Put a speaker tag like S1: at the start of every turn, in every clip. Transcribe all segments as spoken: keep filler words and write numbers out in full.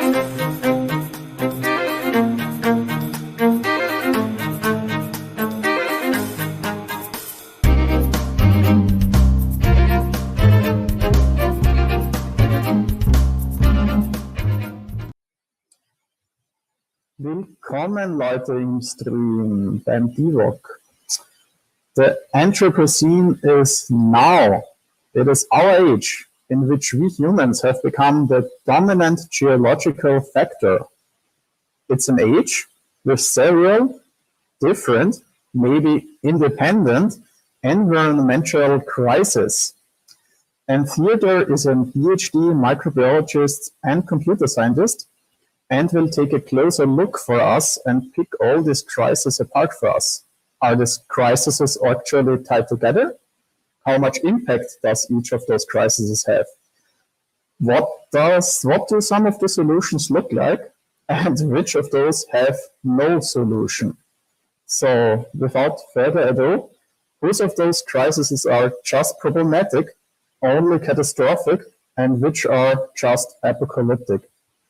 S1: Willkommen Leute im Stream beim D V O C. The Anthropocene is now. It is our age in which we humans have become the dominant geological factor. It's an age with several different, maybe independent, environmental crises. And Theodor is a PhD microbiologist and computer scientist, and will take a closer look for us and pick all these crises apart for us. Are these crises actually tied together? How much impact does each of those crises have? What does what do some of the solutions look like, and which of those have no solution? So without further ado, which of those crises are just problematic, only catastrophic, and which are just apocalyptic?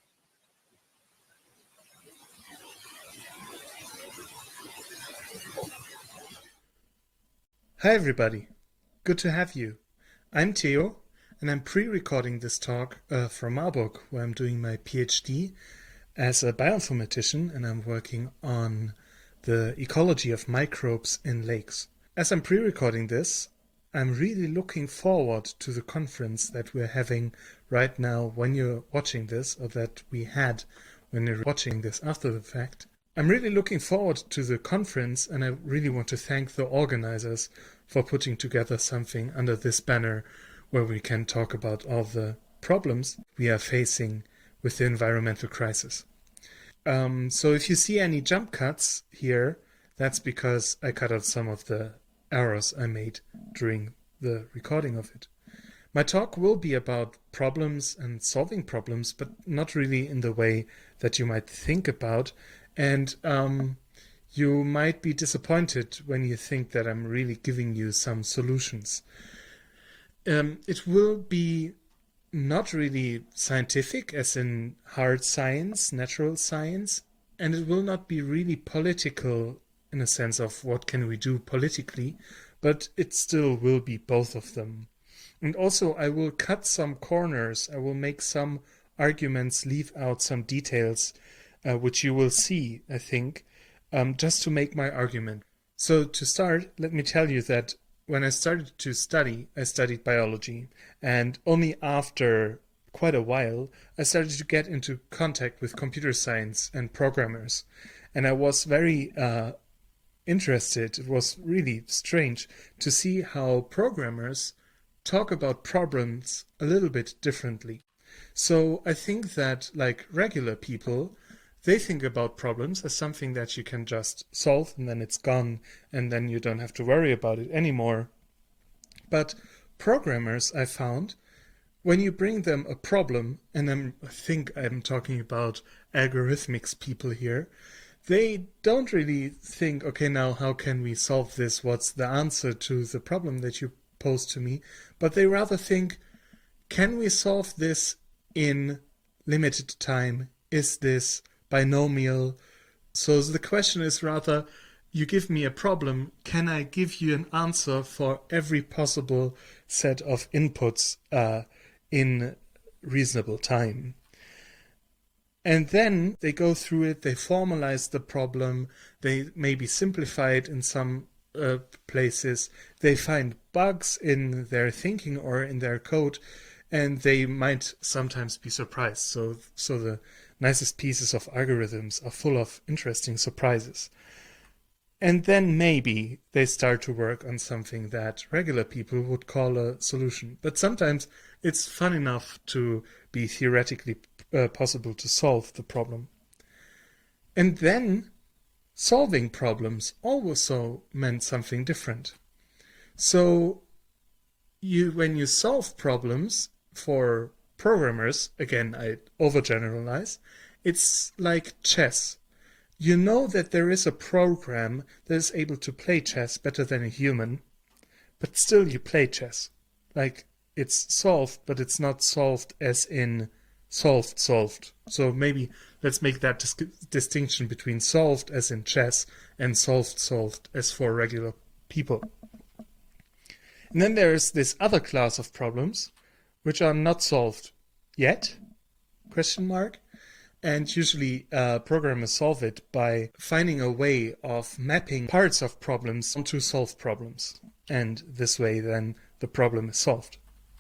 S2: Hi everybody, good to have you. I'm Theo, and I'm pre-recording this talk uh, from Marburg, where I'm doing my PhD as a bioinformatician, and I'm working on the ecology of microbes in lakes. As I'm pre-recording this, I'm really looking forward to the conference that we're having right now when you're watching this, or that we had when you're watching this after the fact. I'm really looking forward to the conference, and I really want to thank the organizers for putting together something under this banner where we can talk about all the problems we are facing with the environmental crisis. Um, so if you see any jump cuts here, that's because I cut out some of the errors I made during the recording of it. My talk will be about problems and solving problems, but not really in the way that you might think about. And um, you might be disappointed when you think that I'm really giving you some solutions. Um, it will be not really scientific, as in hard science, natural science, and it will not be really political in a sense of what can we do politically, but it still will be both of them. And also I will cut some corners, I will make some arguments, leave out some details, Uh, which you will see, I think, um, just to make my argument. So to start, let me tell you that when I started to study, I studied biology, and only after quite a while, I started to get into contact with computer science and programmers, and I was very uh, interested. It was really strange to see how programmers talk about problems a little bit differently. So I think that, like regular people, they think about problems as something that you can just solve and then it's gone and then you don't have to worry about it anymore. But programmers, I found, when you bring them a problem, and I'm, I think I'm talking about algorithmics people here, they don't really think, okay, now how can we solve this? What's the answer to the problem that you pose to me? But they rather think, can we solve this in limited time? Is this binomial? So the question is rather, you give me a problem, can I give you an answer for every possible set of inputs uh, in reasonable time? And then they go through it, they formalize the problem, they maybe simplify it in some uh, places, they find bugs in their thinking or in their code, and they might sometimes be surprised. So, so the nicest pieces of algorithms are full of interesting surprises. And then maybe they start to work on something that regular people would call a solution. But sometimes it's fun enough to be theoretically uh, possible to solve the problem. And then solving problems also meant something different. So you, when you solve problems for programmers, again, I overgeneralize, it's like chess. You know that there is a program that is able to play chess better than a human, but still you play chess. Like, it's solved, but it's not solved as in solved, solved. So maybe let's make that dis distinction between solved as in chess and solved, solved as for regular people. And then there is this other class of problems which are not solved yet, question mark. And usually uh, programmers solve it by finding a way of mapping parts of problems onto solved problems. And this way then the problem is solved.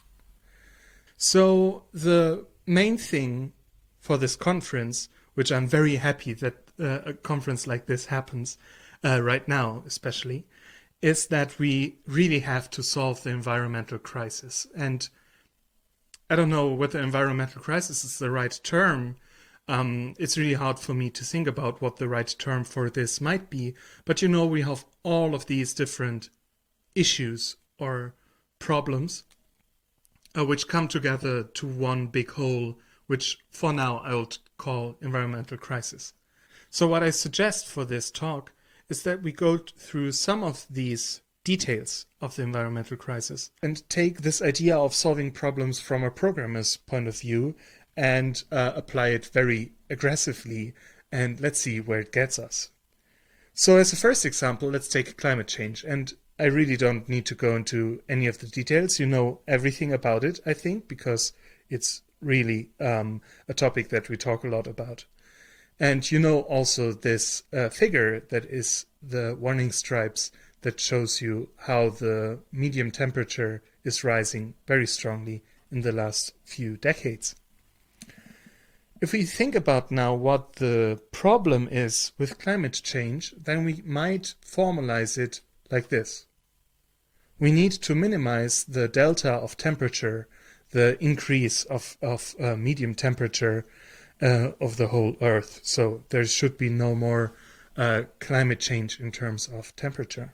S2: So the main thing for this conference, which I'm very happy that uh, a conference like this happens uh, right now especially, is that we really have to solve the environmental crisis. And I don't know whether environmental crisis is the right term. Um, it's really hard for me to think about what the right term for this might be. But you know, we have all of these different issues or problems uh, which come together to one big whole, which for now I would call environmental crisis. So what I suggest for this talk is that we go through some of these details of the environmental crisis and take this idea of solving problems from a programmer's point of view and uh, apply it very aggressively, and let's see where it gets us. So as a first example, let's take climate change, and I really don't need to go into any of the details. You know everything about it, I think, because it's really um, a topic that we talk a lot about. And you know also this uh, figure that is the warning stripes that shows you how the medium temperature is rising very strongly in the last few decades. If we think about now what the problem is with climate change, then we might formalize it like this. We need to minimize the delta of temperature, the increase of, of uh, medium temperature uh, of the whole Earth. So there should be no more uh, climate change in terms of temperature.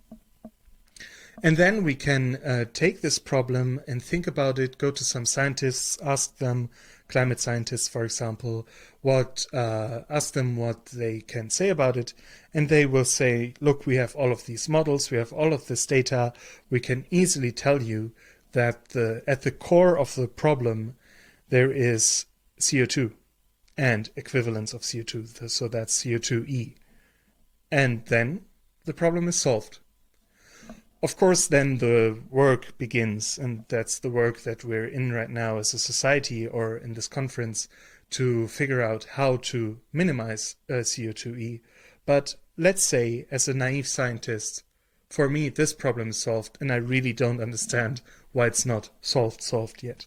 S2: And then we can uh, take this problem and think about it, go to some scientists, ask them, climate scientists, for example, what uh, ask them what they can say about it, and they will say, look, we have all of these models, we have all of this data, we can easily tell you that the, at the core of the problem there is C O two and equivalence of C O two, so that's C O two E. And then the problem is solved. Of course, then the work begins, and that's the work that we're in right now as a society or in this conference, to figure out how to minimize uh, C O two E. But let's say, as a naive scientist, for me this problem is solved, and I really don't understand why it's not solved solved yet.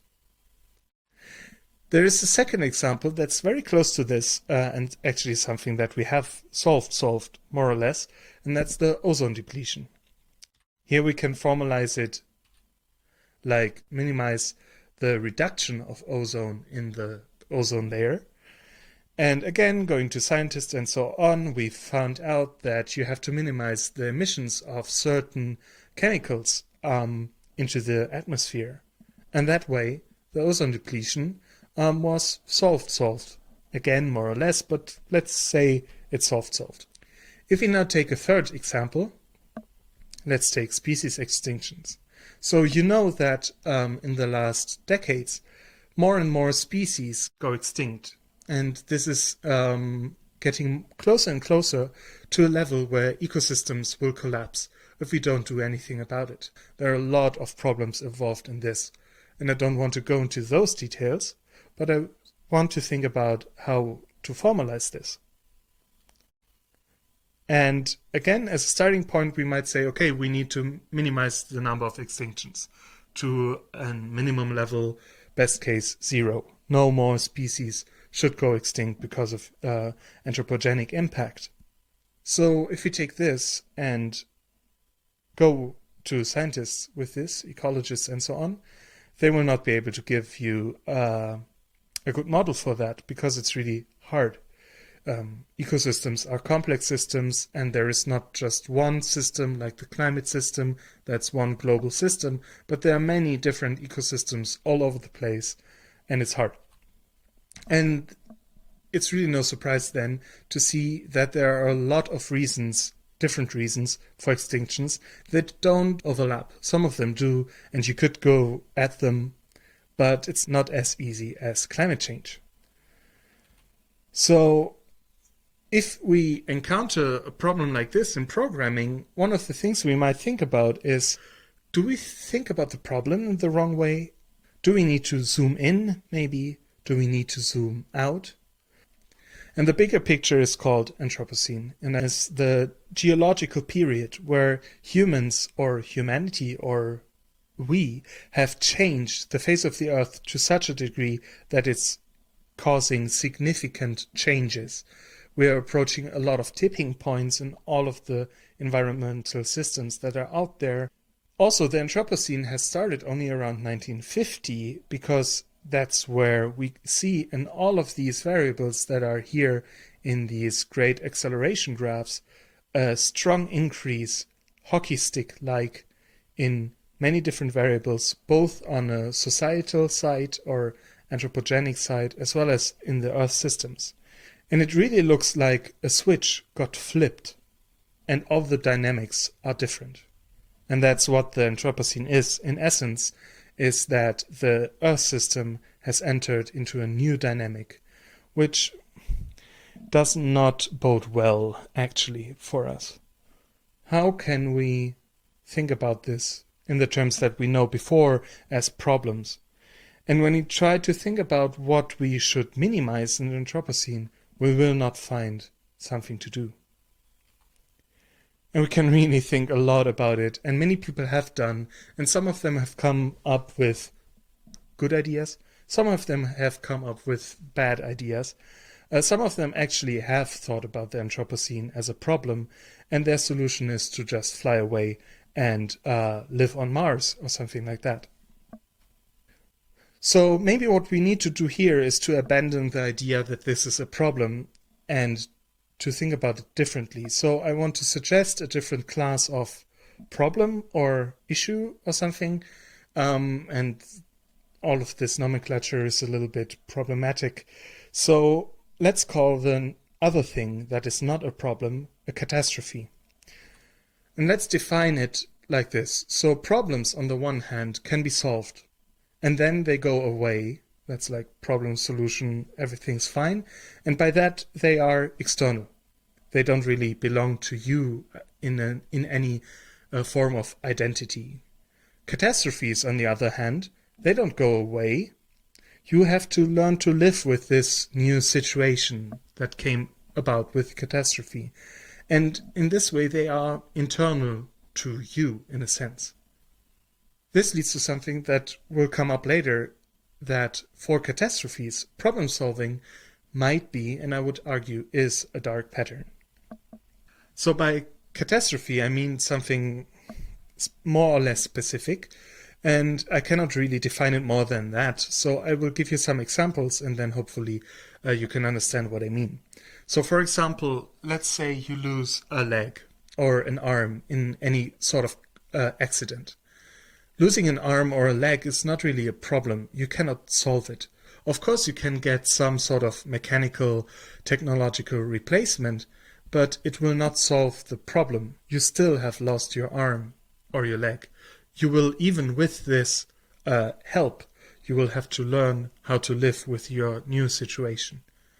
S2: There is a second example that's very close to this, uh, and actually something that we have solved solved more or less, and that's the ozone depletion. Here we can formalize it like minimize the reduction of ozone in the ozone layer. And again, going to scientists and so on, we found out that you have to minimize the emissions of certain chemicals um, into the atmosphere. And that way, the ozone depletion um, was solved solved. Again, more or less, but let's say it's solved solved. If we now take a third example, let's take species extinctions. So you know that um, in the last decades, more and more species go extinct. And this is um, getting closer and closer to a level where ecosystems will collapse if we don't do anything about it. There are a lot of problems involved in this. And I don't want to go into those details, but I want to think about how to formalize this. And again, as a starting point, we might say, okay, we need to minimize the number of extinctions to a minimum level, best case zero. No more species should go extinct because of uh, anthropogenic impact. So if we take this and go to scientists with this, ecologists and so on, they will not be able to give you uh, a good model for that because it's really hard. Um, ecosystems are complex systems, and there is not just one system like the climate system, that's one global system, but there are many different ecosystems all over the place, and it's hard. And it's really no surprise then to see that there are a lot of reasons, different reasons for extinctions that don't overlap. Some of them do, and you could go at them but it's not as easy as climate change. So if we encounter a problem like this in programming, one of the things we might think about is, do we think about the problem in the wrong way? Do we need to zoom in, maybe? Do we need to zoom out? And the bigger picture is called Anthropocene, and is the geological period where humans or humanity or we have changed the face of the earth to such a degree that it's causing significant changes. We are approaching a lot of tipping points in all of the environmental systems that are out there. Also, the Anthropocene has started only around nineteen fifty, because that's where we see in all of these variables that are here in these great acceleration graphs a strong increase, hockey stick-like, in many different variables, both on a societal side or anthropogenic side, as well as in the Earth systems. And it really looks like a switch got flipped, and all the dynamics are different. And that's what the Anthropocene is, in essence, is that the Earth system has entered into a new dynamic, which does not bode well, actually, for us. How can we think about this in the terms that we know before as problems? And when we try to think about what we should minimize in the Anthropocene, we will not find something to do. And we can really think a lot about it, and many people have done, and some of them have come up with good ideas, some of them have come up with bad ideas, uh, some of them actually have thought about the Anthropocene as a problem, and their solution is to just fly away and uh, live on Mars or something like that. So maybe what we need to do here is to abandon the idea that this is a problem and to think about it differently. So I want to suggest a different class of problem or issue or something. Um, and all of this nomenclature is a little bit problematic. So let's call the other thing that is not a problem a catastrophe. And let's define it like this. So problems, on the one hand, can be solved, and then they go away. That's like problem, solution, everything's fine. And by that, they are external. They don't really belong to you in, a, in any uh, form of identity. Catastrophes, on the other hand, they don't go away. You have to learn to live with this new situation that came about with catastrophe. And in this way, they are internal to you, in a sense. This leads to something that will come up later, that for catastrophes, problem solving might be, and I would argue, is a dark pattern. So by catastrophe, I mean something more or less specific, and I cannot really define it more than that. So I will give you some examples, and then hopefully uh, you can understand what I mean. So for example, let's say you lose a leg or an arm in any sort of uh, accident. Losing an arm or a leg is not really a problem. You cannot solve it. Of course, you can get some sort of mechanical, technological replacement, but it will not solve the problem. You still have lost your arm or your leg. You will, even with this uh, help, you will have to learn how to live with your new situation.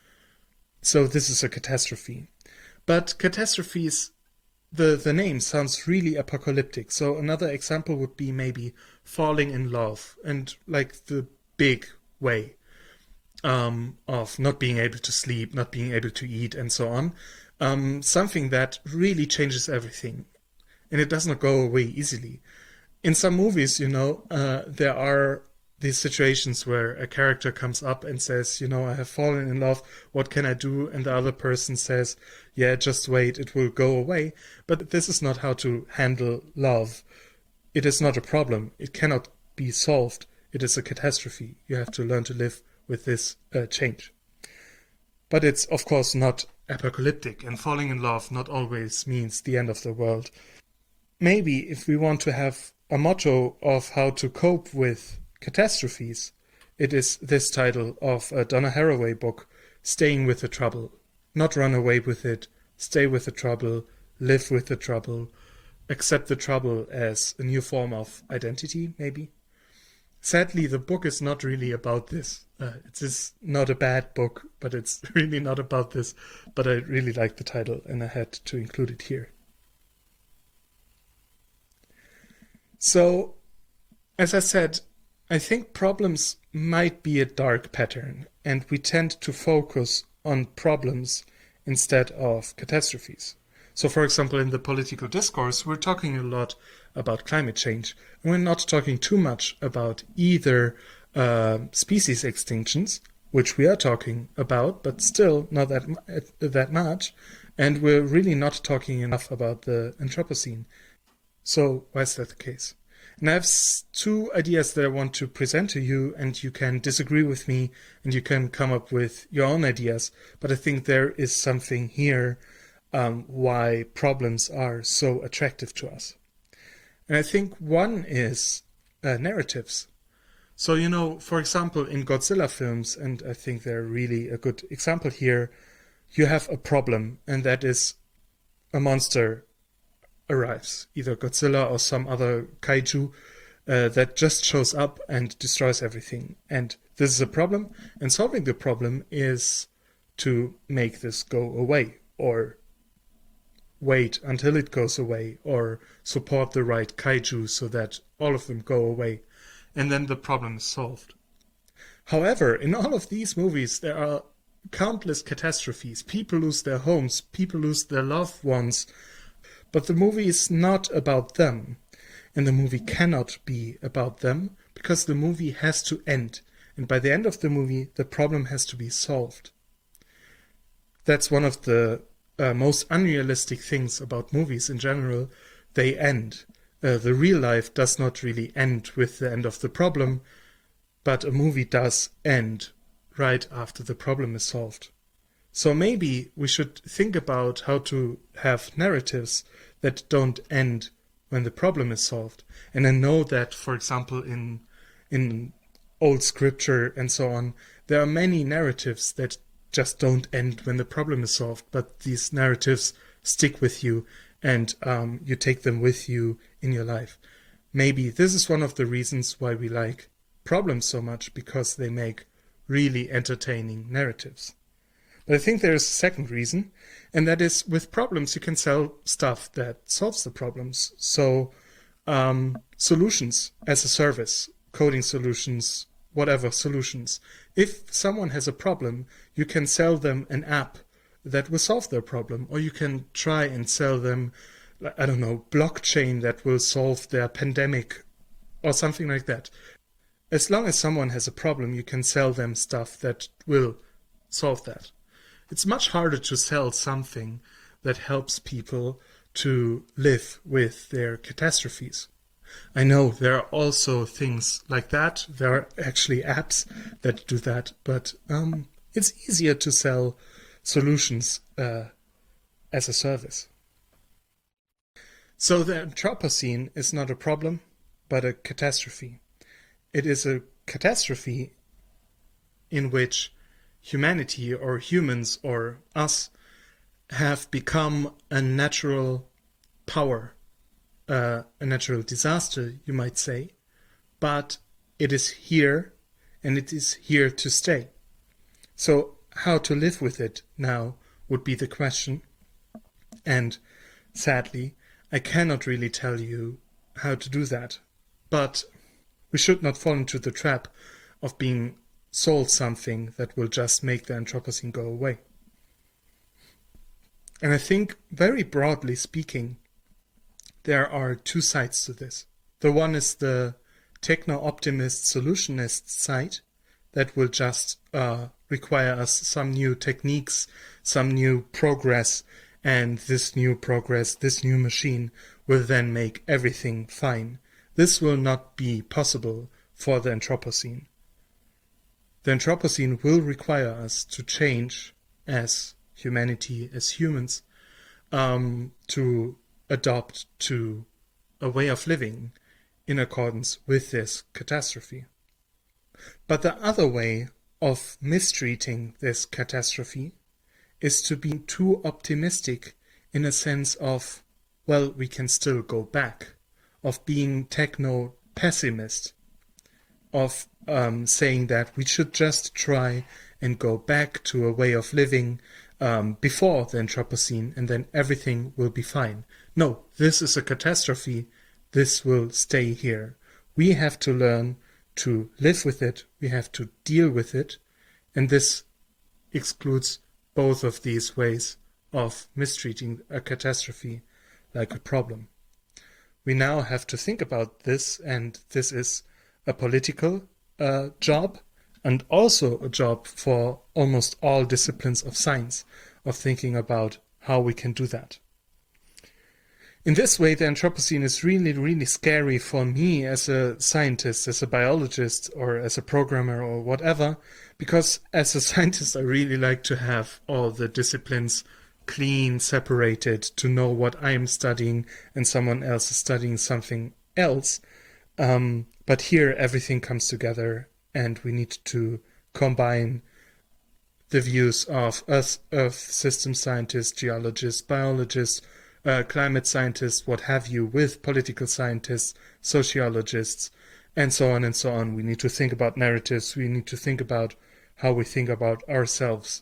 S2: So this is a catastrophe. But catastrophes, The, the name sounds really apocalyptic. So another example would be maybe falling in love, and like the big way um, of not being able to sleep, not being able to eat, and so on. Um, something that really changes everything, and it does not go away easily. In some movies, you know, uh, there are these situations where a character comes up and says, you know, I have fallen in love, what can I do? And the other person says, yeah, just wait, it will go away. But this is not how to handle love. It is not a problem. It cannot be solved. It is a catastrophe. You have to learn to live with this uh, change. But it's, of course, not apocalyptic, and falling in love not always means the end of the world. Maybe if we want to have a motto of how to cope with catastrophes, it is this title of a Donna Haraway book, Staying with the Trouble. Not run away with it, stay with the trouble, live with the trouble, accept the trouble as a new form of identity, maybe. sadly, the book is not really about this. Uh, it is not a bad book, but it's really not about this. But I really like the title, and I had to include it here. So, as I said, I think problems might be a dark pattern, and we tend to focus on problems instead of catastrophes. So, for example, in the political discourse, we're talking a lot about climate change, and we're not talking too much about either uh, species extinctions, which we are talking about, but still not that that much, and we're really not talking enough about the Anthropocene. So, why is that the case? And I have two ideas that I want to present to you, and you can disagree with me, and you can come up with your own ideas, but I think there is something here um, why problems are so attractive to us. And I think one is uh, narratives. So, you know, for example, in Godzilla films, and I think they're really a good example here, you have a problem, and that is a monster arrives, either Godzilla or some other kaiju uh, that just shows up and destroys everything. And this is a problem, and solving the problem is to make this go away, or wait until it goes away, or support the right kaiju so that all of them go away, and then the problem is solved. However, in all of these movies, there are countless catastrophes. People lose their homes, people lose their loved ones, but the movie is not about them, and the movie cannot be about them, because the movie has to end, and by the end of the movie, the problem has to be solved. That's one of the uh, most unrealistic things about movies in general. They end. Uh, the real life does not really end with the end of the problem, but a movie does end right after the problem is solved. So maybe we should think about how to have narratives that don't end when the problem is solved. And I know that, for example, in in old scripture and so on, there are many narratives that just don't end when the problem is solved, but these narratives stick with you, and um, you take them with you in your life. Maybe this is one of the reasons why we like problems so much, because they make really entertaining narratives. But I think there is a second reason, and that is with problems you can sell stuff that solves the problems. So um, solutions as a service, coding solutions, whatever solutions. If someone has a problem, you can sell them an app that will solve their problem, or you can try and sell them, I don't know, blockchain that will solve their pandemic or something like that. As long as someone has a problem, you can sell them stuff that will solve that. It's much harder to sell something that helps people to live with their catastrophes. I know there are also things like that. There are actually apps that do that, but um, it's easier to sell solutions uh, as a service. So the Anthropocene is not a problem, but a catastrophe. It is a catastrophe in which humanity, or humans, or us, have become a natural power, uh, a natural disaster, you might say, but it is here, and it is here to stay. So how to live with it now would be the question, and sadly, I cannot really tell you how to do that, but we should not fall into the trap of being sold something that will just make the Anthropocene go away. And I think, very broadly speaking, there are two sides to this. The one is the techno-optimist solutionist side that will just uh, require us some new techniques, some new progress, and this new progress, this new machine will then make everything fine. This will not be possible for the Anthropocene. The Anthropocene will require us to change as humanity, as humans, um, to adopt to a way of living in accordance with this catastrophe. But the other way of mistreating this catastrophe is to be too optimistic in a sense of, well, we can still go back, of being techno-pessimist, of um, saying that we should just try and go back to a way of living um, before the Anthropocene, and then everything will be fine. No, this is a catastrophe. This will stay here. We have to learn to live with it. We have to deal with it. And this excludes both of these ways of mistreating a catastrophe like a problem. We now have to think about this, and this is a political uh, job, and also a job for almost all disciplines of science, of thinking about how we can do that. In this way, the Anthropocene is really, really scary for me as a scientist, as a biologist, or as a programmer, or whatever, because as a scientist, I really like to have all the disciplines clean, separated, to know what I am studying and someone else is studying something else. Um, but here, everything comes together, and we need to combine the views of Earth, Earth system scientists, geologists, biologists, Uh, climate scientists, what have you, with political scientists, sociologists, and so on and so on. We need to think about narratives. We need to think about how we think about ourselves.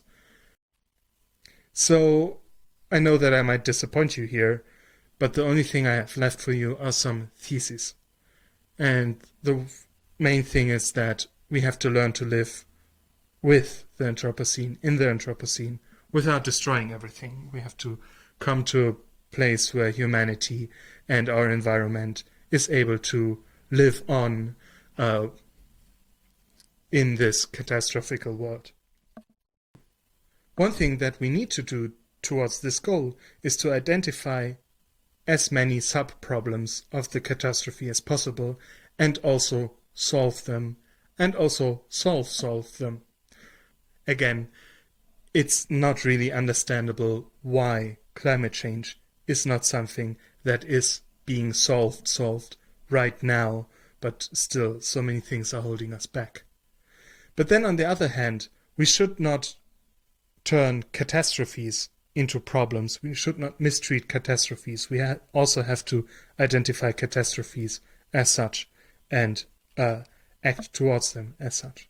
S2: So I know that I might disappoint you here, but the only thing I have left for you are some theses. And the main thing is that we have to learn to live with the Anthropocene, in the Anthropocene, without destroying everything. We have to come to a place where humanity and our environment is able to live on uh, in this catastrophic world. One thing that we need to do towards this goal is to identify as many sub-problems of the catastrophe as possible, and also solve them, and also solve solve them. Again, it's not really understandable why climate change is not something that is being solved, solved right now, but still so many things are holding us back. But then on the other hand, we should not turn catastrophes into problems. We should not mistreat catastrophes. We ha- also have to identify catastrophes as such and uh, act towards them as such.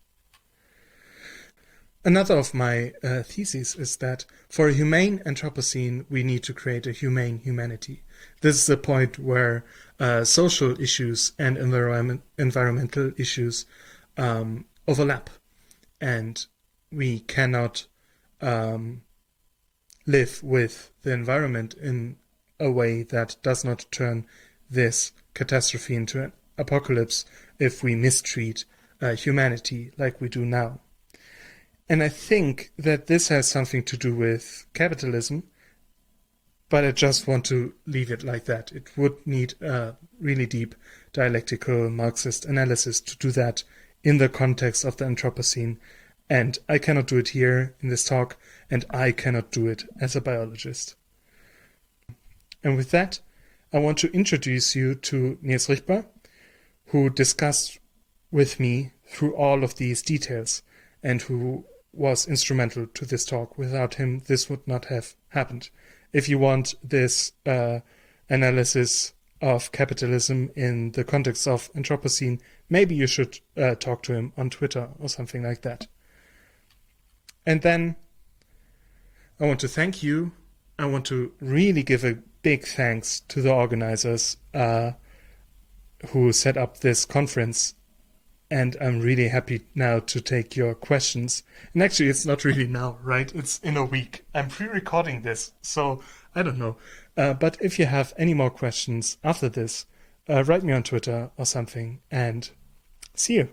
S2: Another of my uh, theses is that for a humane Anthropocene, we need to create a humane humanity. This is the point where uh, social issues and environment, environmental issues um, overlap. And we cannot um, live with the environment in a way that does not turn this catastrophe into an apocalypse if we mistreat uh, humanity like we do now. And I think that this has something to do with capitalism, but I just want to leave it like that. It would need a really deep dialectical Marxist analysis to do that in the context of the Anthropocene, and I cannot do it here in this talk, and I cannot do it as a biologist. And with that, I want to introduce you to Nils Richbar, who discussed with me through all of these details, and who was instrumental to this talk. Without him, this would not have happened. If you want this uh, analysis of capitalism in the context of Anthropocene, maybe you should uh, talk to him on Twitter or something like that. And then I want to thank you. I want to really give a big thanks to the organizers uh, who set up this conference. And I'm really happy now to take your questions. And actually, it's not really now, right? It's in a week. I'm pre-recording this, so I don't know. Uh, but if you have any more questions after this, uh, write me on Twitter or something, and see you.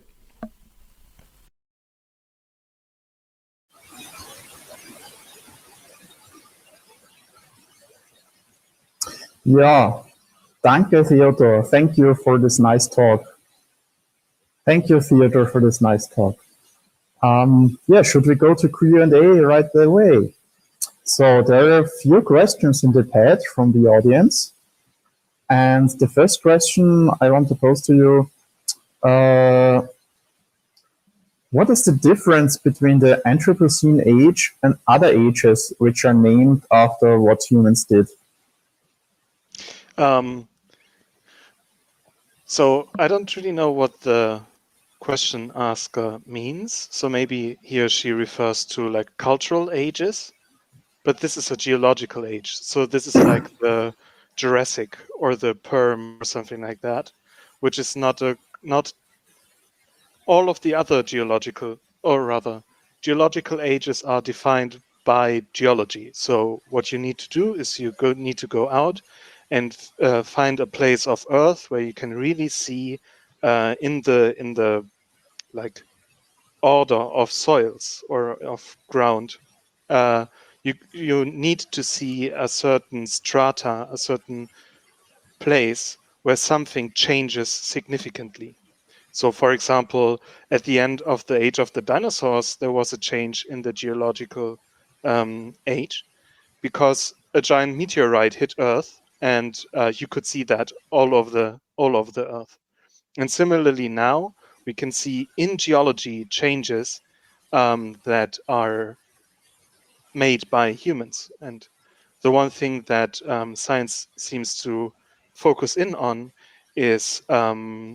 S1: Ja, danke, Theodor. Thank you for this nice talk. Thank you, Theodor, for this nice talk. Um, yeah, should we go to Q and A right away? So there are a few questions in the pad from the audience. And the first question I want to pose to you, uh, what is the difference between the Anthropocene age and other ages which are named after what humans did?
S3: Um, so I don't really know what the question asker means. So maybe he or she refers to like cultural ages, but this is a geological age. So this is like the Jurassic or the Perm or something like that, which is not a not all of the other geological, or rather, geological ages are defined by geology. So what you need to do is you go, need to go out and uh, find a place of Earth where you can really see uh, in the in the like order of soils or of ground. Uh, you you need to see a certain strata, a certain place where something changes significantly. So, for example, at the end of the age of the dinosaurs, there was a change in the geological um, age because a giant meteorite hit Earth, and uh, you could see that all over the all over the Earth. And similarly, now we can see in geology changes um, that are made by humans. And the one thing that um, science seems to focus in on is um,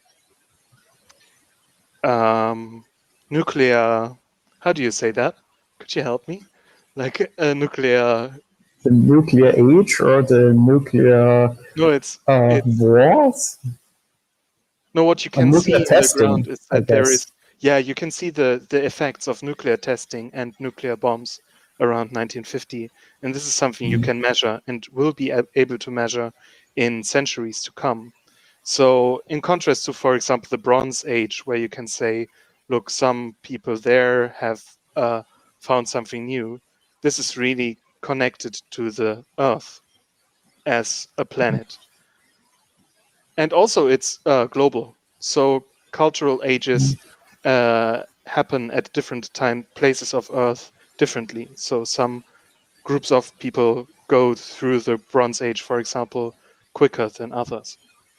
S3: um, nuclear. How do you say that? Could you help me? Like a nuclear.
S1: The nuclear age or the nuclear
S3: No, it's,
S1: uh,
S3: it's
S1: wars?
S3: no. What you
S1: Or
S3: can see
S1: nuclear
S3: in the
S1: testing,
S3: ground is
S1: I
S3: that there
S1: guess.
S3: is. Yeah, you can see the the effects of nuclear testing and nuclear bombs around nineteen fifty, and this is something you can measure and will be a- able to measure in centuries to come. So, in contrast to, for example, the Bronze Age, where you can say, look, some people there have uh, found something new, this is really connected to the Earth as a planet. And also, it's uh, global. So, cultural ages uh, happen at different time places of Earth differently. So, some groups of people go through the Bronze Age, for example, quicker than others.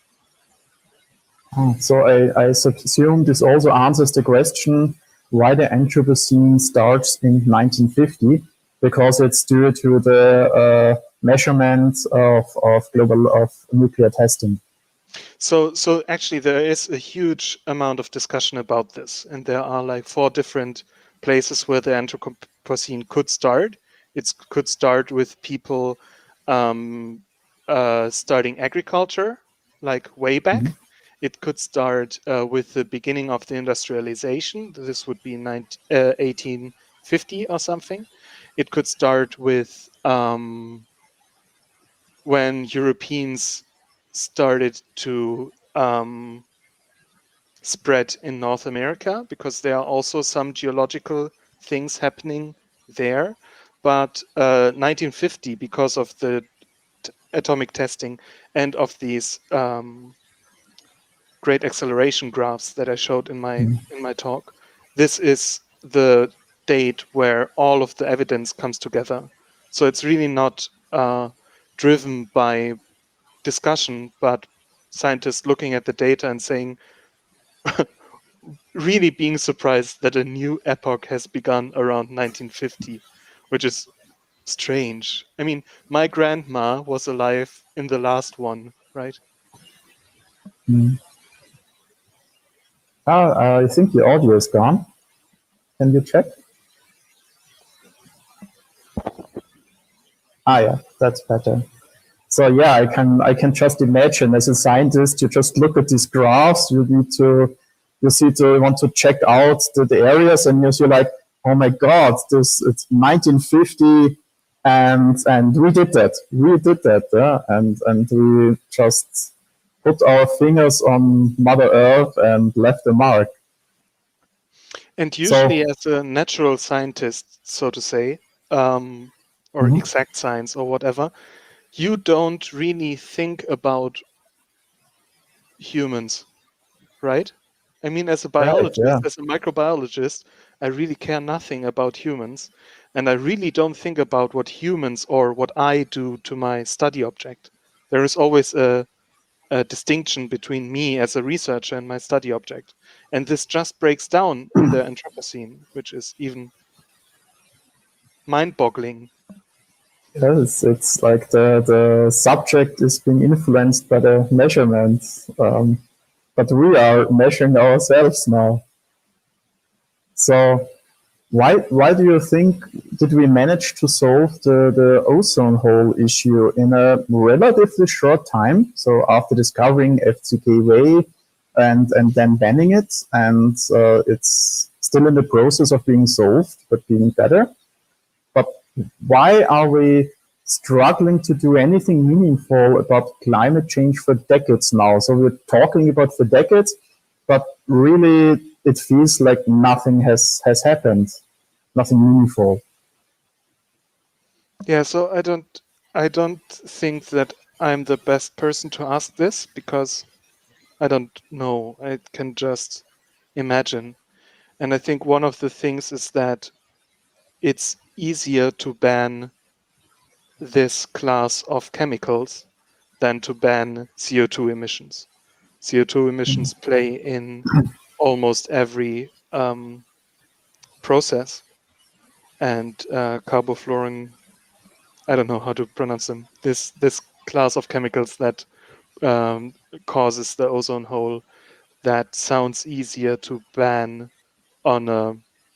S1: So I, I assume this also answers the question why the Anthropocene starts in nineteen fifty, because it's due to the uh, measurements of, of global of nuclear testing.
S3: So, so actually, there is a huge amount of discussion about this, and there are like four different places where the Anthropocene could start. It could start with people um, uh, starting agriculture, like way back. Mm-hmm. It could start uh, with the beginning of the industrialization. This would be nineteen, uh, eighteen fifty or something. It could start with um, when Europeans started to um, spread in North America, because there are also some geological things happening there. But uh, nineteen fifty, because of the t- atomic testing and of these um, great acceleration graphs that I showed in my mm. in my talk, this is the date where all of the evidence comes together. So it's really not uh, driven by discussion, but scientists looking at the data and saying, really being surprised that a new epoch has begun around nineteen fifty, which is strange. I mean, my grandma was alive in the last one, right?
S1: Mm. Ah, I think the audio is gone. Can you check? Ah, yeah, that's better. So yeah, I can I can just imagine as a scientist, you just look at these graphs, you need to you see to want to check out the, the areas, and you're like, oh my god, this it's nineteen fifty, and and we did that, we did that, yeah, and and we just put our fingers on Mother Earth and left a mark.
S3: And usually, so, as a natural scientist, so to say, um, or mm-hmm. exact science or whatever, you don't really think about humans, right? I mean, as a biologist, right, yeah. as a microbiologist, I really care nothing about humans. And I really don't think about what humans or what I do to my study object. There is always a, a distinction between me as a researcher and my study object. And this just breaks down in the Anthropocene, which is even mind-boggling.
S1: Yes, it's like the, the subject is being influenced by the measurements. Um, but we are measuring ourselves now. So why why do you think did we manage to solve the, the ozone hole issue in a relatively short time? So after discovering F C K W and and then banning it, and uh, it's still in the process of being solved, but being better. But why are we struggling to do anything meaningful about climate change for decades now? So we're talking about for decades, but really it feels like nothing has, has happened, nothing meaningful.
S3: Yeah, so I don't I don't think that I'm the best person to ask this, because I don't know. I can just imagine. And I think one of the things is that it's easier to ban this class of chemicals than to ban C O two emissions. C O two emissions play in almost every um, process, and uh, carbofluorine, I don't know how to pronounce them, this this class of chemicals that um, causes the ozone hole, that sounds easier to ban on a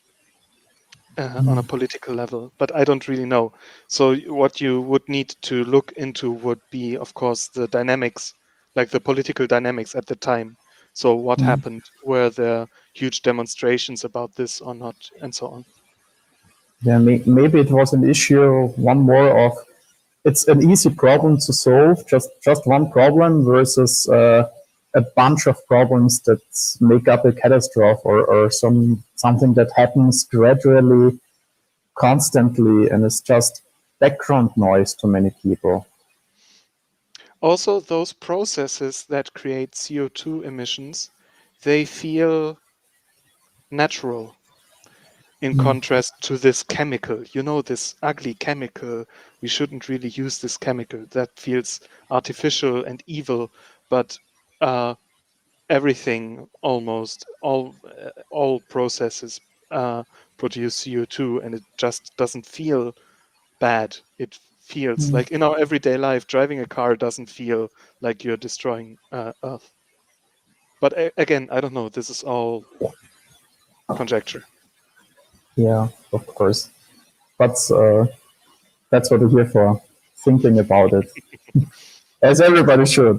S3: uh, on a political level, but I don't really know. So what you would need to look into would be, of course, the dynamics, like the political dynamics at the time. So what
S1: Mm.
S3: happened? Were there huge demonstrations about this or not, and so on?
S1: Yeah, may, maybe it was an issue, one more of, it's an easy problem to solve, just, just one problem versus uh, a bunch of problems that make up a catastrophe, or, or some something that happens gradually, constantly, and it's just background noise to many people.
S3: Also, those processes that create C O two emissions, they feel natural in
S1: Mm.
S3: contrast to this chemical. You know, this ugly chemical, we shouldn't really use this chemical. That feels artificial and evil, but uh, everything, almost all uh, all processes uh, produce C O two, and it just doesn't feel bad. It feels
S1: Mm.
S3: like in our everyday life, driving a car doesn't feel like you're destroying uh, Earth. But a- again, I don't know. This is all conjecture.
S1: Yeah, of course. But uh, that's what we're here for, thinking about it, as everybody should.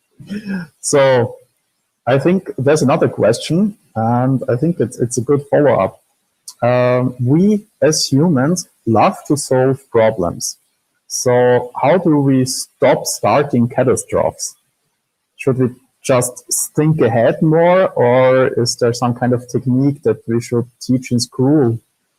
S1: So I think there's another question, and I think it's, it's a good follow-up. Um, we, as humans, love to solve problems. So how do we stop starting catastrophes? Should we just think ahead more, or is there some kind of technique that we should teach in school?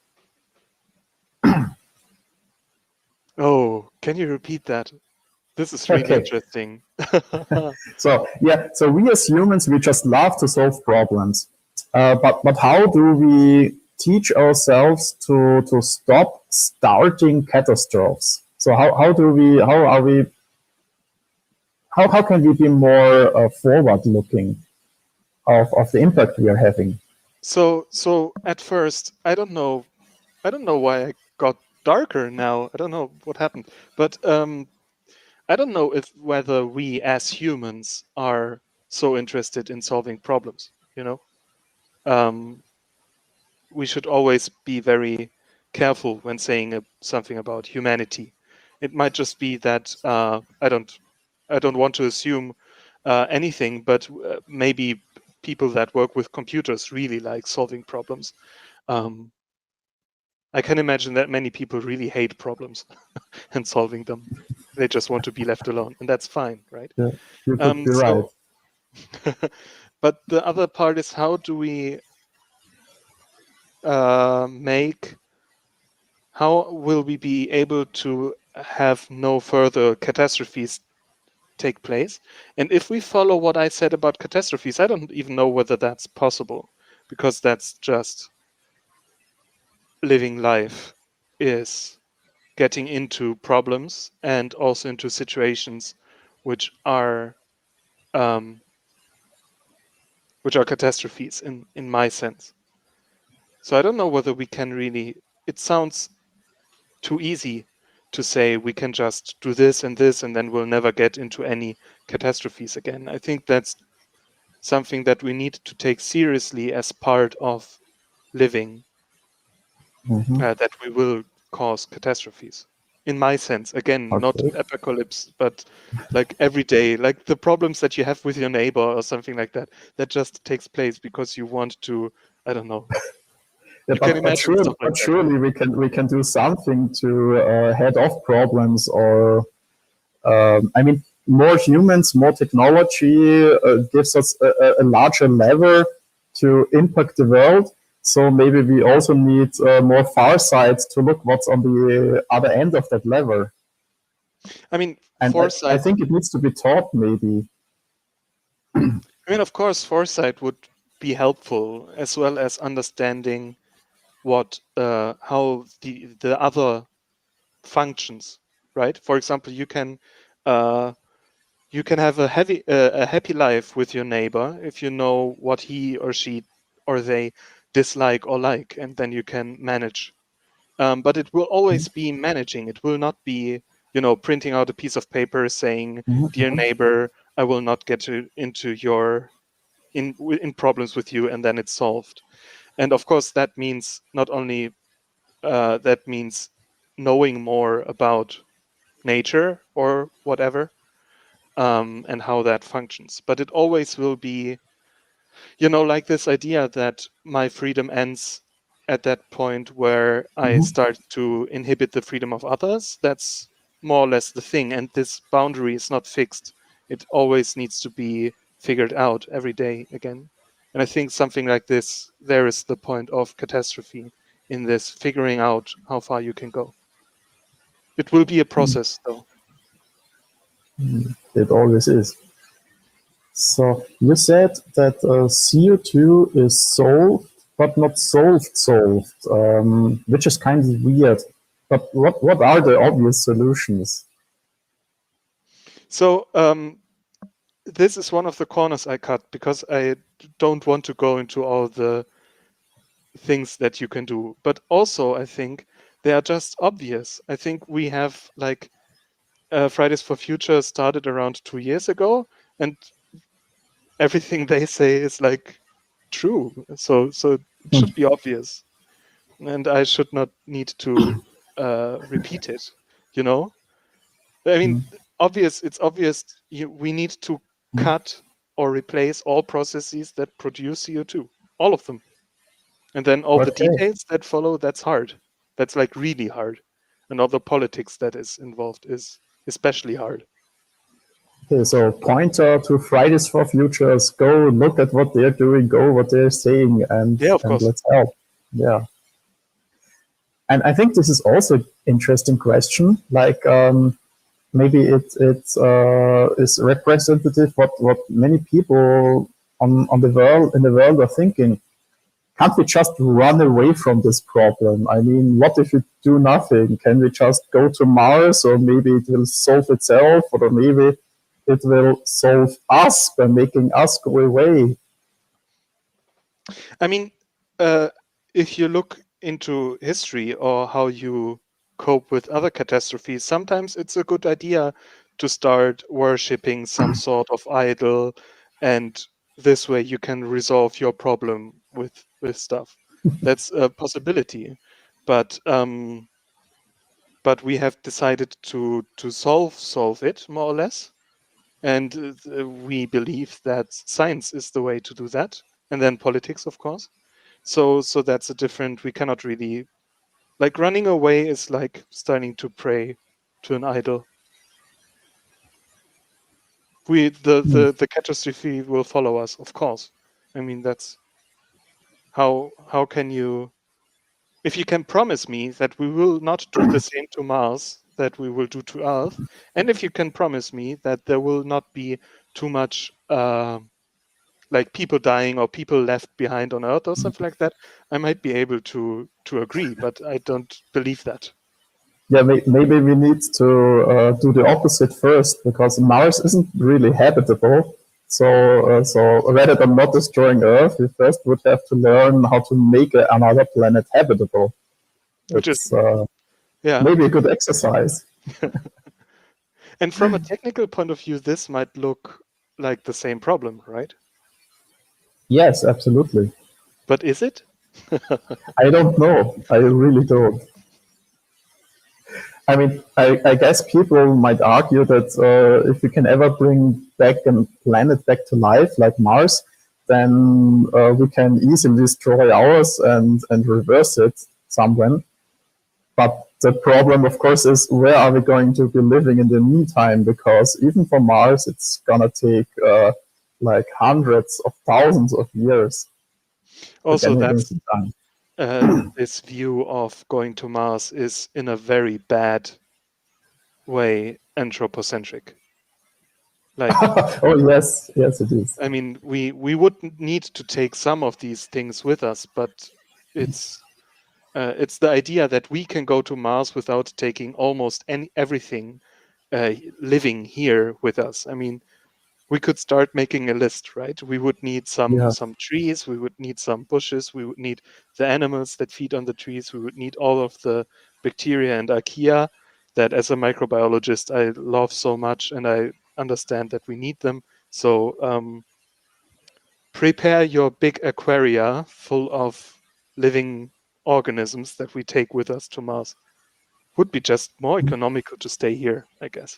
S3: Oh, can you repeat that? This is really
S1: Okay.
S3: interesting.
S1: So yeah, so we as humans, we just love to solve problems. Uh, but but how do we teach ourselves to to stop starting catastrophes? So how, how do we how are we how, how can we be more uh, forward looking of, of the impact we are having?
S3: So so at first, I don't know, I don't know why I got darker now. I don't know what happened, but um, I don't know if whether we as humans are so interested in solving problems. You know, um, we should always be very careful when saying uh, something about humanity. It might just be that uh, I don't, I don't want to assume uh, anything, but uh, maybe people that work with computers really like solving problems. Um, I can imagine that many people really hate problems and solving them. They just want to be left alone, and that's fine, right?
S1: Yeah, you could
S3: Um,
S1: be right.
S3: so, but the other part is, how do we uh, make, how will we be able to have no further catastrophes take place? And if we follow what I said about catastrophes, I don't even know whether that's possible, because that's just living life, is getting into problems and also into situations which are um, which are catastrophes in in my sense. So I don't know whether we can really. It sounds too easy to say we can just do this and this and then we'll never get into any catastrophes again. I think that's something that we need to take seriously as part of living,
S1: Mhm.
S3: uh, that we will cause catastrophes. In my sense, again, not
S1: Okay.
S3: apocalypse, but like every day, like the problems that you have with your neighbor or something like that, that just takes place because you want to, I don't know.
S1: Yeah,
S3: You can
S1: but, but,
S3: imagine
S1: surely,
S3: stuff like
S1: but
S3: that, right?
S1: surely we can we can do something to uh, head off problems, or um, I mean, more humans, more technology uh, gives us a, a- a larger lever to impact the world. So maybe we also need uh, more farsight to look what's on the other end of that lever.
S3: I mean,
S1: And I, I
S3: foresight,
S1: think it needs to be taught, maybe.
S3: I mean, of course, foresight would be helpful, as well as understanding what, uh, how the the other functions, right? For example, you can, uh, you can have a heavy, uh, a happy life with your neighbor if you know what he or she or they dislike or like, and then you can manage. Um, but it will always be managing. It will not be, you know, printing out a piece of paper saying, "Dear
S1: Mhm.
S3: neighbor, I will not get to, into your in in problems with you," and then it's solved. And of course, that means not only uh, that means knowing more about nature or whatever, um, and how that functions. But it always will be, you know, like this idea that my freedom ends at that point where I
S1: Mhm.
S3: start to inhibit the freedom of others. That's more or less the thing. And this boundary is not fixed. It always needs to be figured out every day again. And I think something like this, there is the point of catastrophe in this, figuring out how far you can go. It will be a process, though.
S1: It always is. So you said that uh, C O two is solved, but not solved solved, um, which is kind of weird. But what, what are the obvious solutions?
S3: So um, this is one of the corners I cut because I don't want to go into all the things that you can do. But also, I think they are just obvious. I think we have like uh, Fridays for Future started around two years ago, and everything they say is like true. So so it
S1: Hmm.
S3: should be obvious, and I should not need to uh, repeat it. You know, I mean, obvious. It's obvious. You, we need to cut or replace all processes that produce C O two, all of them. And then all the
S1: Okay.
S3: details that follow, that's hard. That's like really hard. And all the politics that is involved is especially hard.
S1: Okay, so pointer to Fridays for Futures. Go look at what they're doing. Go what they're saying, and
S3: Yeah, of
S1: and
S3: course.
S1: let's help. Yeah. And I think this is also an interesting question. Like um, maybe it it uh, is representative what what many people on on the world in the world are thinking. Can't we just run away from this problem? I mean, what if we do nothing? Can we just go to Mars, or maybe it will solve itself, or maybe it will solve us by making us go away?
S3: I mean, uh, if you look into history or how you cope with other catastrophes, sometimes it's a good idea to start worshipping some sort of idol, and this way you can resolve your problem with with stuff. That's a possibility, but um, but we have decided to to solve solve it more or less, and uh, we believe that science is the way to do that, and then politics, of course. So so that's a different. We cannot really, like, running away is like starting to pray to an idol. We the
S1: Hmm.
S3: the the catastrophe will follow us, of course. I mean, that's how how can you, if you can promise me that we will not do the same to Mars that we will do to Earth, and if you can promise me that there will not be too much uh, like people dying or people left behind on Earth or something like that, I might be able to to agree, but I don't believe that.
S1: Yeah, maybe we need to uh, do the opposite first, because Mars isn't really habitable. So, uh, so rather than not destroying Earth, we first would have to learn how to make a, another planet habitable.
S3: Which is,
S1: It's uh,
S3: yeah.
S1: maybe a good exercise.
S3: And from a technical point of view, this might look like the same problem, right?
S1: Yes, absolutely.
S3: But is it?
S1: I don't know. I really don't. I mean, I, I guess people might argue that uh, if we can ever bring back a planet back to life, like Mars, then uh, we can easily destroy ours and, and reverse it somewhere. But the problem, of course, is where are we going to be living in the meantime? Because even for Mars, it's gonna take uh, like hundreds of thousands of years.
S3: Also, that's uh, this view of going to Mars is in a very bad way anthropocentric. Like,
S1: oh yes, yes, it is.
S3: I mean, we we would need to take some of these things with us, but it's uh, it's the idea that we can go to Mars without taking almost any everything uh, living here with us. I mean, we could start making a list, right? We would need some
S1: Yeah.
S3: some trees, we would need some bushes, we would need the animals that feed on the trees, we would need all of the bacteria and archaea that as a microbiologist I love so much, and I understand that we need them. So um, prepare your big aquaria full of living organisms that we take with us to Mars. Would be just more economical to stay here, I guess.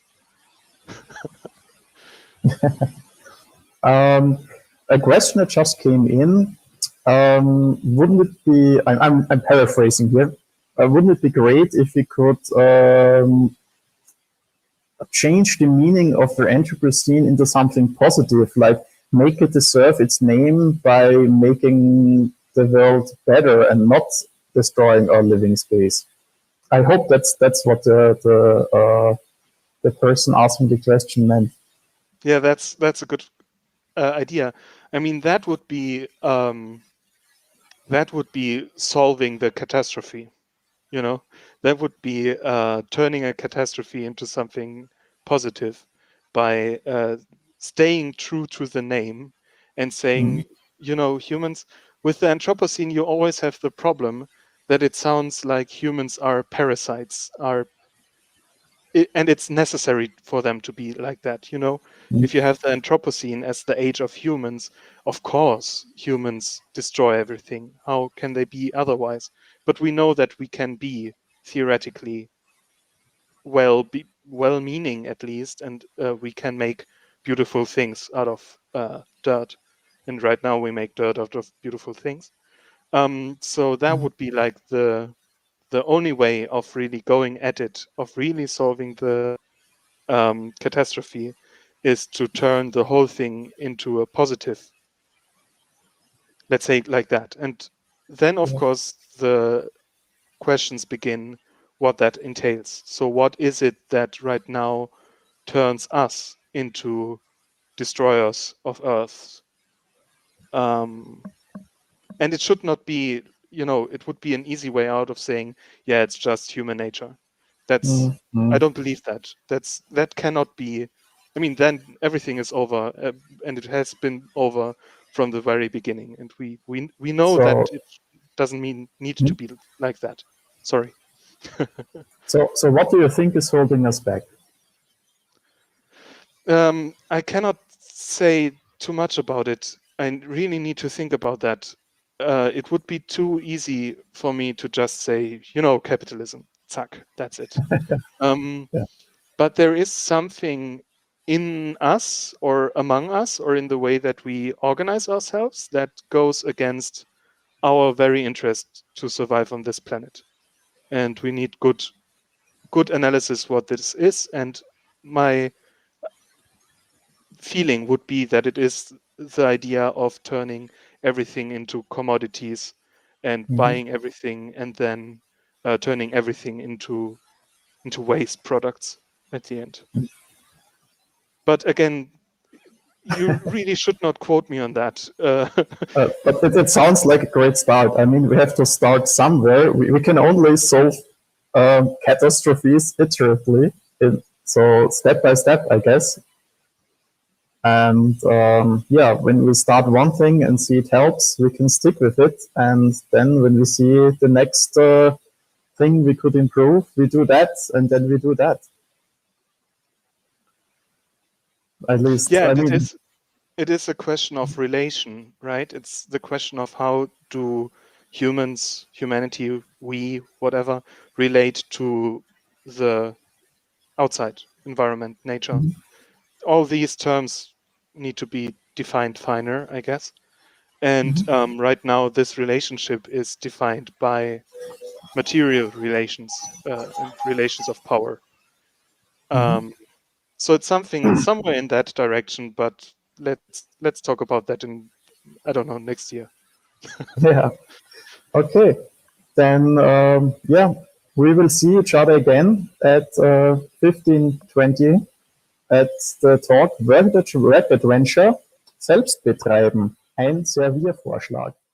S1: Um, a question that just came in. Um, wouldn't it be, I'm, I'm, I'm paraphrasing here, uh, wouldn't it be great if we could um, change the meaning of the Anthropocene into something positive, like make it deserve its name by making the world better and not destroying our living space? I hope that's that's what the the, uh, the person asking the question meant.
S3: Yeah, that's that's a good uh, idea. I mean, that would be um, that would be solving the catastrophe. You know, that would be uh, turning a catastrophe into something positive by uh, staying true to the name and saying, mm-hmm. you know, humans with the Anthropocene, you always have the problem that it sounds like humans are parasites, are It, and it's necessary for them to be like that, you know. Mm-hmm. If you have the Anthropocene as the age of humans, of course humans destroy everything. How can they be otherwise? But we know that we can be theoretically well be well-meaning at least, and uh, we can make beautiful things out of uh, dirt. And right now we make dirt out of beautiful things. Um, so that mm-hmm. would be like the the only way of really going at it, of really solving the um, catastrophe, is to turn the whole thing into a positive. Let's say it like that. And then, of yeah. course, the questions begin what that entails. So what is it that right now turns us into destroyers of Earth? Um, and it should not be, you know, it would be an easy way out of saying, yeah, it's just human nature. That's, mm-hmm. I don't believe that. That's, that cannot be, I mean, then everything is over, uh, and it has been over from the very beginning. And we, we, we know so, that it doesn't mean need mm-hmm. to be like that. Sorry.
S1: so, so what do you think is holding us back?
S3: Um, I cannot say too much about it. I really need to think about that. Uh, it would be too easy for me to just say, you know, capitalism, zack, that's it. um, yeah. But there is something in us or among us or in the way that we organize ourselves that goes against our very interest to survive on this planet. And we need good, good analysis what this is. And my feeling would be that it is the idea of turning everything into commodities and mm-hmm. buying everything and then uh, turning everything into into waste products at the end. Mm-hmm. But again, you really should not quote me on that. Uh,
S1: uh, but it, it sounds like a great start. I mean, we have to start somewhere. We, we can only solve um, catastrophes iteratively, in, so step by step, I guess. And um, yeah, when we start one thing and see it helps, we can stick with it. And then when we see the next uh, thing we could improve, we do that, and then we do that. At least,
S3: yeah,
S1: I mean,
S3: is, it is a question of relation, right? It's the question of how do humans, humanity, we, whatever, relate to the outside environment, nature.
S1: Mhm.
S3: All these terms need to be defined finer, I guess. And
S1: Mhm.
S3: um, right now, this relationship is defined by material relations uh, and relations of power.
S1: Mhm.
S3: Um, so it's something somewhere in that direction, but let's let's talk about that in, I don't know, next year.
S1: Yeah. Okay. Then, um, yeah, we will see each other again at uh, fifteen twenty at the talk Web Adventure selbst betreiben. Ein Serviervorschlag.